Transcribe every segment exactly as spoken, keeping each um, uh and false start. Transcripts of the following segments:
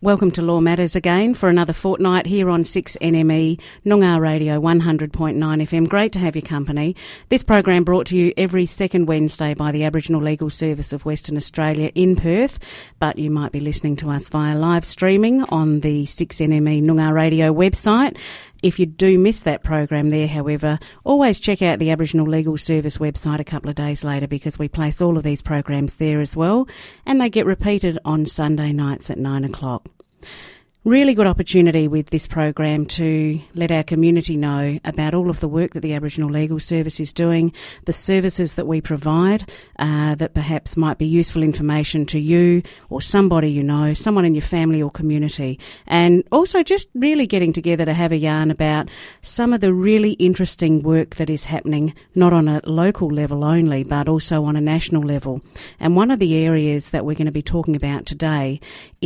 Welcome to Law Matters again for another fortnight here on six N M E, Noongar Radio one hundred point nine F M. Great to have your company. This program brought to you every second Wednesday by the Aboriginal Legal Service of Western Australia in Perth, but you might be listening to us via live streaming on the six N M E Noongar Radio website. If you do miss that program there, however, always check out the Aboriginal Legal Service website a couple of days later because we place all of these programs there as well, and they get repeated on Sunday nights at nine o'clock. Really good opportunity with this program to let our community know about all of the work that the Aboriginal Legal Service is doing, the services that we provide uh, that perhaps might be useful information to you or somebody you know, someone in your family or community, and also just really getting together to have a yarn about some of the really interesting work that is happening not on a local level only but also on a national level. And one of the areas that we're going to be talking about today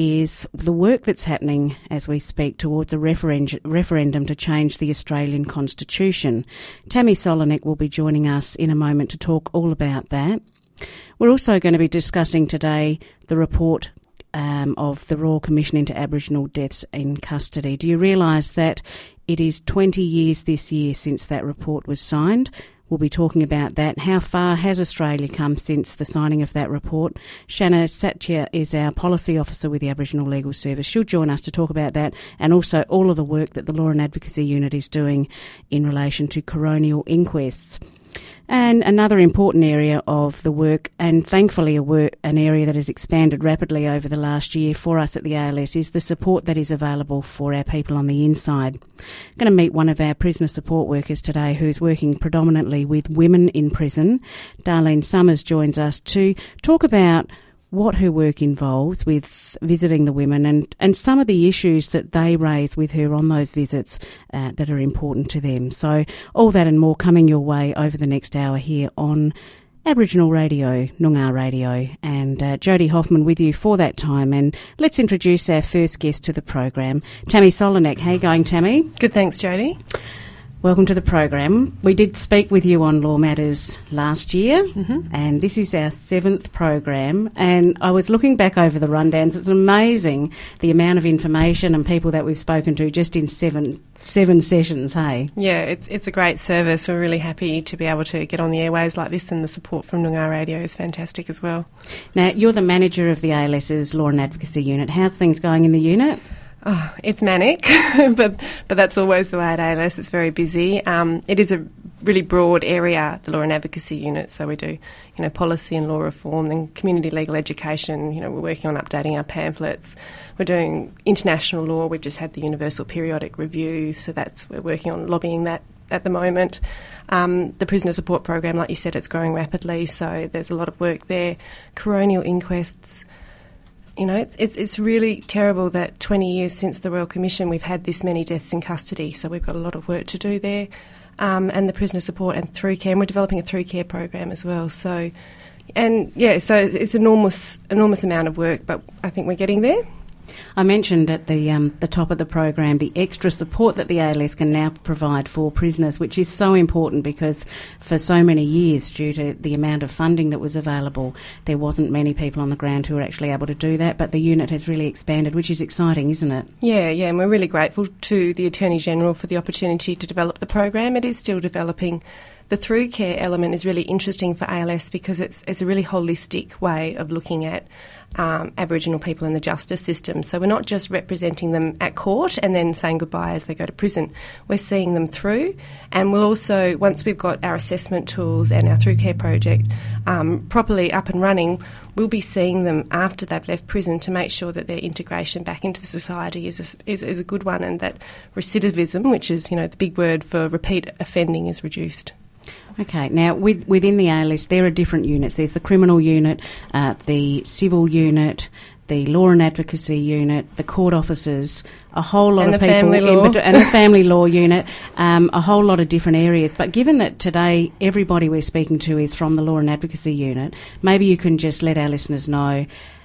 is the work that's happening as we speak towards a referen- referendum to change the Australian Constitution. Tammy Solinek will be joining us in a moment to talk all about that. We're also going to be discussing today the report um, of the Royal Commission into Aboriginal Deaths in Custody. Do you realise that it is twenty years this year since that report was signed? We'll be talking about that. How far has Australia come since the signing of that report? Shanna Satya is our Policy Officer with the Aboriginal Legal Service. She'll join us to talk about that and also all of the work that the Law and Advocacy Unit is doing in relation to coronial inquests. And another important area of the work, and thankfully a work, an area that has expanded rapidly over the last year for us at the A L S, is the support that is available for our people on the inside. I'm going to meet one of our prisoner support workers today who's working predominantly with women in prison. Darlene Summers joins us to talk about what her work involves with visiting the women and, and some of the issues that they raise with her on those visits uh, that are important to them. So all that and more coming your way over the next hour here on Aboriginal Radio, Noongar Radio, and uh, Jodie Hoffman with you for that time. And let's introduce our first guest to the program, Tammy Solinek. How are you going, Tammy? Good, thanks, Jodie. Welcome to the program. We did speak with you on Law Matters last year, mm-hmm. and this is our seventh program. And I was looking back over the rundowns. It's amazing the amount of information and people that we've spoken to just in seven seven sessions, hey? Yeah, it's it's a great service. We're really happy to be able to get on the airwaves like this, and the support from Noongar Radio is fantastic as well. Now, you're the manager of the A L S's Law and Advocacy Unit. How's things going in the unit? Oh, it's manic, but but that's always the way at A L S. It's very busy. Um, it is a really broad area, the Law and Advocacy Unit. So we do, you know, policy and law reform and community legal education. You know, we're working on updating our pamphlets. We're doing international law. We've just had the Universal Periodic Review, so that's we're working on lobbying that at the moment. Um, the prisoner support program, like you said, it's growing rapidly. So there's a lot of work there. Coronial inquests. You know, it's, it's it's really terrible that twenty years since the Royal Commission we've had this many deaths in custody, so we've got a lot of work to do there. Um, and the prisoner support and through care, and we're developing a through care program as well. So, and yeah, so it's an enormous, enormous amount of work, but I think we're getting there. I mentioned at the um, the top of the program the extra support that the A L S can now provide for prisoners, which is so important because for so many years, due to the amount of funding that was available, there wasn't many people on the ground who were actually able to do that, but the unit has really expanded, which is exciting, isn't it? Yeah, yeah, and we're really grateful to the Attorney-General for the opportunity to develop the program. It is still developing. The through care element is really interesting for A L S because it's it's a really holistic way of looking at um, Aboriginal people in the justice system. So we're not just representing them at court and then saying goodbye as they go to prison. We're seeing them through, and we'll also, once we've got our assessment tools and our through care project um, properly up and running, we'll be seeing them after they've left prison to make sure that their integration back into the society is a, is, is a good one, and that recidivism, which is, you know, the big word for repeat offending, is reduced. Okay, now with, within the A L S there are different units. There's the criminal unit, uh, the civil unit, the law and advocacy unit, the court officers, a whole lot and of the people, family law. in, and the family law unit, um, a whole lot of different areas. But given that today everybody we're speaking to is from the law and advocacy unit, maybe you can just let our listeners know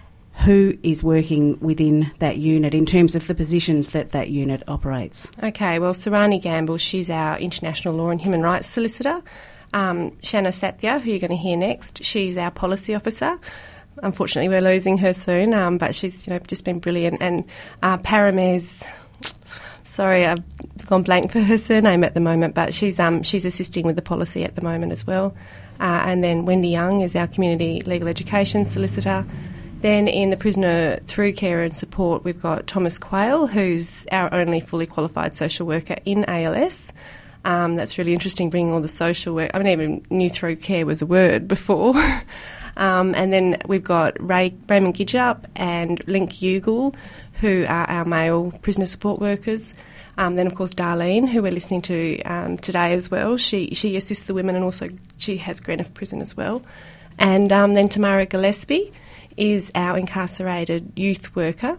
who is working within that unit in terms of the positions that that unit operates. Okay, well, Sarani Gamble, she's our international law and human rights solicitor. Um, Shanna Satya, who you're going to hear next, she's our policy officer. unfortunately we're losing her soon, um, but she's you know just been brilliant. And uh, Paramez, sorry, I've gone blank for her surname at the moment, but she's um, she's assisting with the policy at the moment as well. Uh, and then Wendy Young is our community legal education solicitor. Then in the prisoner through care and support, we've got Thomas Quayle, who's our only fully qualified social worker in A L S. Um, that's really interesting, bringing all the social work. I mean, even knew through care was a word before. um, and then we've got Ray, Raymond Gidjup and Link Ugle, who are our male prisoner support workers. Um, then, of course, Darlene, who we're listening to um, today as well. She she assists the women, and also she has Greenough Prison as well. And um, then Tamara Gillespie is our incarcerated youth worker.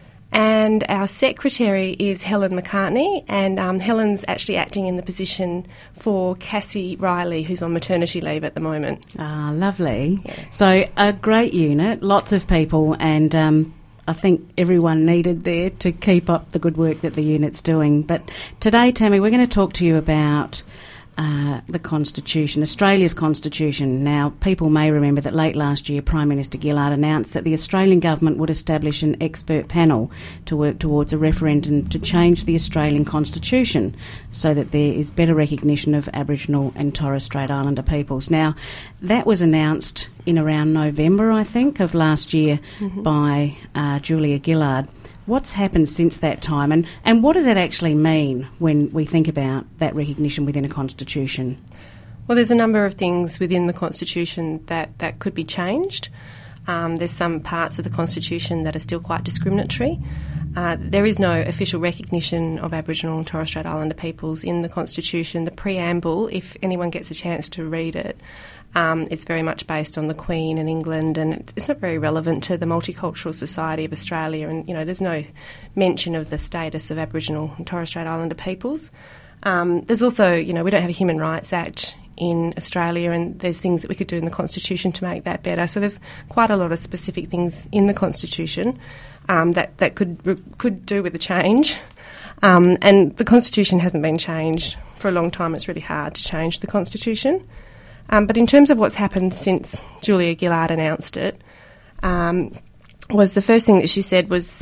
And our secretary is Helen McCartney, and um, Helen's actually acting in the position for Cassie Riley, who's on maternity leave at the moment. Ah, lovely. Yeah. So a great unit, lots of people, and um, I think everyone needed there to keep up the good work that the unit's doing. But today, Tammy, we're going to talk to you about Uh, the Constitution, Australia's Constitution. Now, people may remember that late last year, Prime Minister Gillard announced that the Australian government would establish an expert panel to work towards a referendum to change the Australian Constitution so that there is better recognition of Aboriginal and Torres Strait Islander peoples. Now, that was announced in around November, I think, of last year mm-hmm. by uh, Julia Gillard. What's happened since that time, and, and what does that actually mean when we think about that recognition within a constitution? Well, there's a number of things within the constitution that, that could be changed. Um, there's some parts of the constitution that are still quite discriminatory. Uh, there is no official recognition of Aboriginal and Torres Strait Islander peoples in the constitution. The preamble, if anyone gets a chance to read it, Um, it's very much based on the Queen and England, and it's, it's not very relevant to the multicultural society of Australia. And, you know, there's no mention of the status of Aboriginal and Torres Strait Islander peoples. Um, there's also, you know, we don't have a Human Rights Act in Australia, and there's things that we could do in the Constitution to make that better. So there's quite a lot of specific things in the Constitution um, that, that could could do with a change. Um, and the Constitution hasn't been changed for a long time. It's really hard to change the Constitution. Um, but in terms of what's happened since Julia Gillard announced it, um, was the first thing that she said was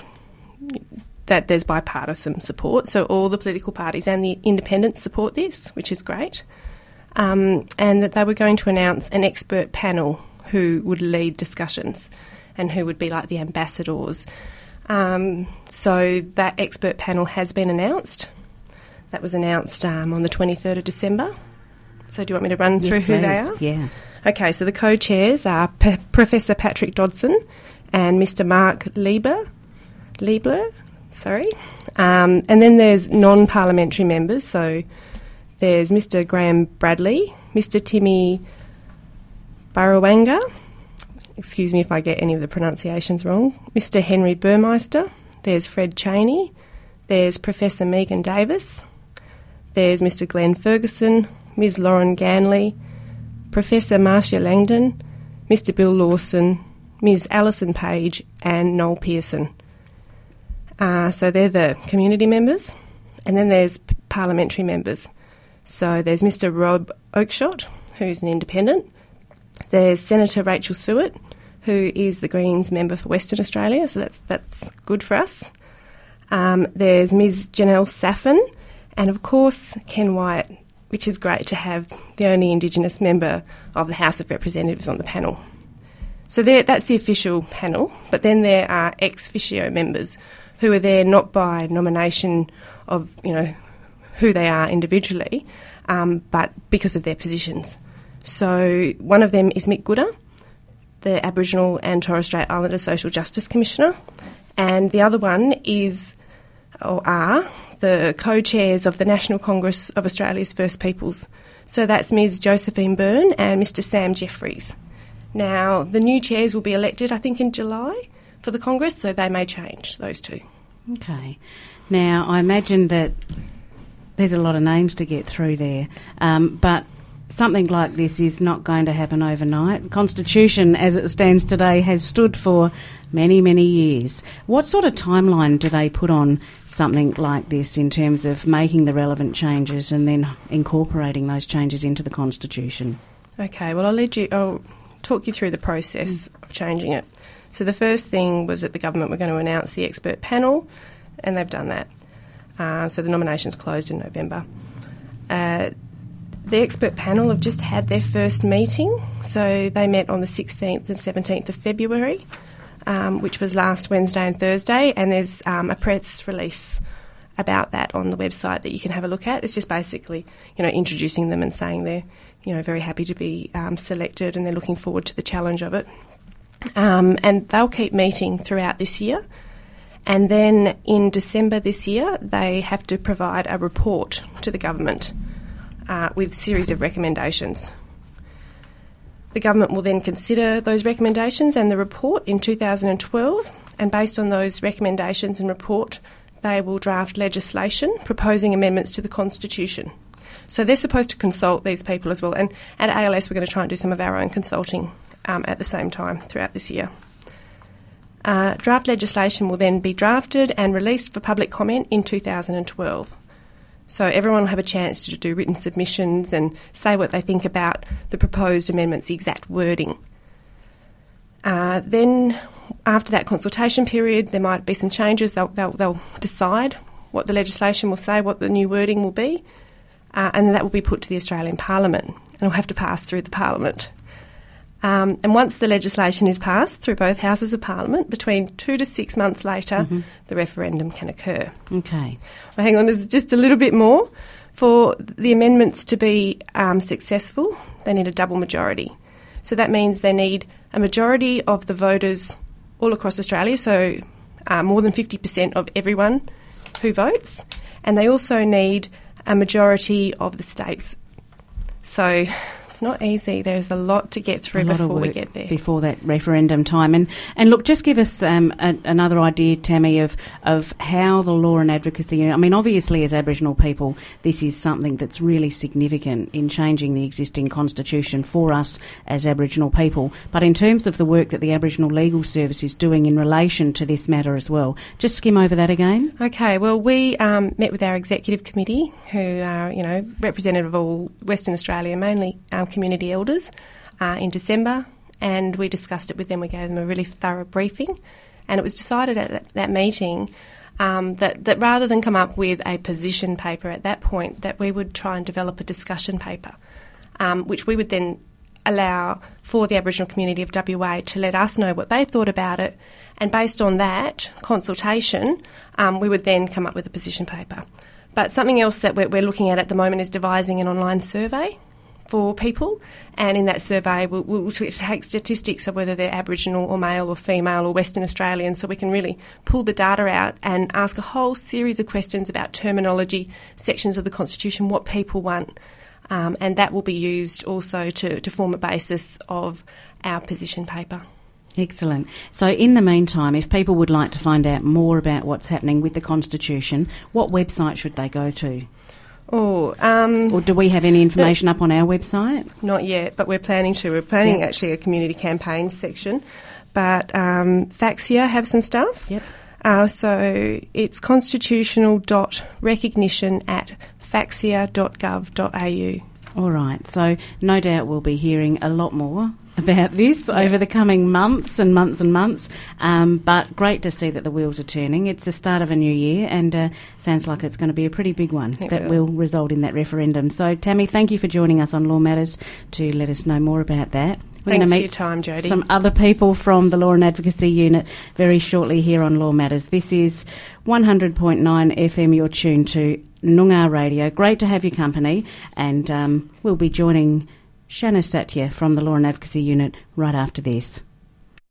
that there's bipartisan support. So all the political parties and the independents support this, which is great. Um, and that they were going to announce an expert panel who would lead discussions and who would be like the ambassadors. Um, so that expert panel has been announced. That was announced um, on the twenty-third of December. So do you want me to run yes, through who please. they are? Yeah. Okay, so the co-chairs are P- Professor Patrick Dodson and Mister Mark Liebler. Liebler, sorry. Um, and then there's non-parliamentary members. So there's Mister Graham Bradley, Mister Timmy Burrawanga, excuse me if I get any of the pronunciations wrong, Mister Henry Burmeister, there's Fred Chaney, there's Professor Megan Davis, there's Mister Glenn Ferguson, Miz Lauren Ganley, Professor Marcia Langdon, Mister Bill Lawson, Miz Alison Page and Noel Pearson. Uh, so they're the community members. And then there's p- parliamentary members. So there's Mister Rob Oakeshott, who's an independent. There's Senator Rachel Seward, who is the Greens member for Western Australia, so that's that's good for us. Um, there's Miz Janelle Saffin, and of course Ken Wyatt, which is great to have the only Indigenous member of the House of Representatives on the panel. So that's the official panel, but then there are ex officio members who are there not by nomination of, you know, who they are individually, um, but because of their positions. So one of them is Mick Gooder, the Aboriginal and Torres Strait Islander Social Justice Commissioner, and the other one is, or are, the co-chairs of the National Congress of Australia's First Peoples. So that's Miz Josephine Byrne and Mister Sam Jeffries. Now, the new chairs will be elected, I think, in July for the Congress, so they may change, those two. Okay. Now, I imagine that there's a lot of names to get through there, um, but something like this is not going to happen overnight. The Constitution, as it stands today, has stood for many, many years. What sort of timeline do they put on something like this in terms of making the relevant changes and then incorporating those changes into the Constitution? Okay, well, I'll lead you... I'll talk you through the process mm. of changing it. So the first thing was that the government were going to announce the expert panel, and they've done that. Uh, so the nominations closed in November. Uh, the expert panel have just had their first meeting. So they met on the sixteenth and seventeenth of February, um, which was last Wednesday and Thursday, and there's um, a press release about that on the website that you can have a look at. It's just basically, you know, introducing them and saying they're, you know, very happy to be um, selected and they're looking forward to the challenge of it. Um, and they'll keep meeting throughout this year. And then in December this year, they have to provide a report to the government uh, with a series of recommendations. The government will then consider those recommendations and the report in two thousand twelve, and based on those recommendations and report, they will draft legislation proposing amendments to the Constitution. So they're supposed to consult these people as well. And at A L S, we're going to try and do some of our own consulting um, at the same time throughout this year. Uh, draft legislation will then be drafted and released for public comment in two thousand twelve. So everyone will have a chance to do written submissions and say what they think about the proposed amendments, the exact wording. Uh, then, after that consultation period, there might be some changes. They'll, they'll, they'll decide what the legislation will say, what the new wording will be, uh, and that will be put to the Australian Parliament, and will have to pass through the Parliament. Um, and once the legislation is passed through both houses of Parliament, between two to six months later, mm-hmm. the referendum can occur. Okay. Well, hang on, there's just a little bit more. For the amendments to be um, successful, they need a double majority. So that means they need a majority of the voters all across Australia, so uh, more than fifty percent of everyone who votes, and they also need a majority of the states. So it's not easy. There's a lot to get through before we get there. Before that referendum time. And and look, just give us um, a, another idea, Tammy, of, of how the Law and Advocacy... I mean, obviously, as Aboriginal people, this is something that's really significant in changing the existing constitution for us as Aboriginal people. But in terms of the work that the Aboriginal Legal Service is doing in relation to this matter as well, just skim over that again. Okay, well, we um, met with our executive committee, who are, you know, representative of all Western Australia, mainly um, community elders, uh, in December, and we discussed it with them. We gave them a really thorough briefing, and it was decided at that, that meeting um, that, that rather than come up with a position paper at that point, that we would try and develop a discussion paper, um, which we would then allow for the Aboriginal community of W A to let us know what they thought about it, and based on that consultation, um, we would then come up with a position paper. But something else that we're, we're looking at at the moment is devising an online survey for people, and in that survey we'll, we'll take statistics of whether they're Aboriginal or male or female or Western Australian, so we can really pull the data out and ask a whole series of questions about terminology, sections of the Constitution, what people want, um, and that will be used also to, to form a basis of our position paper. Excellent. So in the meantime, if people would like to find out more about what's happening with the Constitution, what website should they go to? Oh, um, or do we have any information no, up on our website? Not yet, but we're planning to. We're planning yep. actually a community campaigns section, but um, Faxia have some stuff. Yep. Uh, so it's constitutional dot recognition at faxia dot gov dot a u. All right. So no doubt we'll be hearing a lot more about this yeah. over the coming months and months and months, um, but great to see that the wheels are turning. It's the start of a new year, and uh, sounds like it's going to be a pretty big one it that will. will result in that referendum. So Tammy, thank you for joining us on Law Matters to let us know more about that. We're Thanks going to meet for your time, Jodie. Some other people from the Law and Advocacy Unit very shortly here on Law Matters. This is one hundred point nine F M, you're tuned to Noongar Radio. Great to have your company, and um, we'll be joining Shanna Satya from the Law and Advocacy Unit right after this.